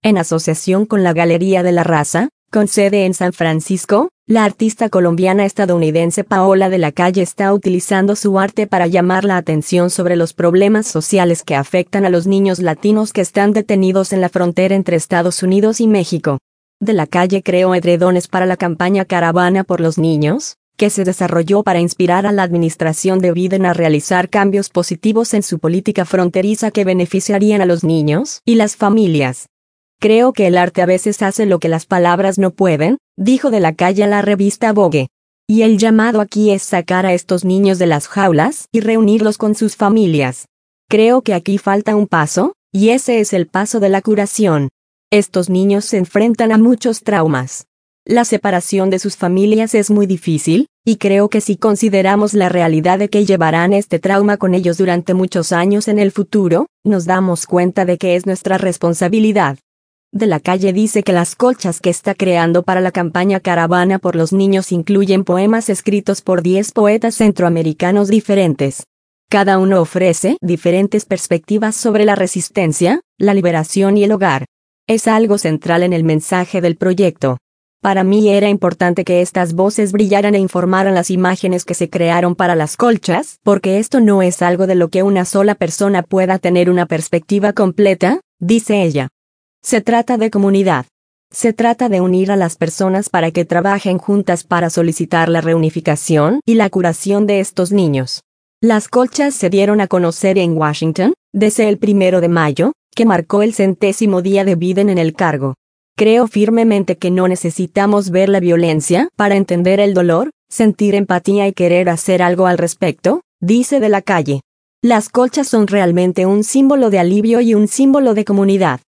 En asociación con la Galería de la Raza, con sede en San Francisco, la artista colombiana-estadounidense Paola de la Calle está utilizando su arte para llamar la atención sobre los problemas sociales que afectan a los niños latinos que están detenidos en la frontera entre Estados Unidos y México. De la Calle creó edredones para la campaña Caravana por los Niños, que se desarrolló para inspirar a la administración de Biden a realizar cambios positivos en su política fronteriza que beneficiarían a los niños y las familias. Creo que el arte a veces hace lo que las palabras no pueden, dijo de la Calle a la revista Vogue. Y el llamado aquí es sacar a estos niños de las jaulas y reunirlos con sus familias. Creo que aquí falta un paso, y ese es el paso de la curación. Estos niños se enfrentan a muchos traumas. La separación de sus familias es muy difícil, y creo que si consideramos la realidad de que llevarán este trauma con ellos durante muchos años en el futuro, nos damos cuenta de que es nuestra responsabilidad. De la Calle dice que las colchas que está creando para la campaña Caravana por los Niños incluyen poemas escritos por 10 poetas centroamericanos diferentes. Cada uno ofrece diferentes perspectivas sobre la resistencia, la liberación y el hogar. Es algo central en el mensaje del proyecto. Para mí era importante que estas voces brillaran e informaran las imágenes que se crearon para las colchas, porque esto no es algo de lo que una sola persona pueda tener una perspectiva completa, dice ella. Se trata de comunidad. Se trata de unir a las personas para que trabajen juntas para solicitar la reunificación y la curación de estos niños. Las colchas se dieron a conocer en Washington, desde el 1 de mayo, que marcó el 100º día de Biden en el cargo. Creo firmemente que no necesitamos ver la violencia para entender el dolor, sentir empatía y querer hacer algo al respecto, dice de la Calle. Las colchas son realmente un símbolo de alivio y un símbolo de comunidad.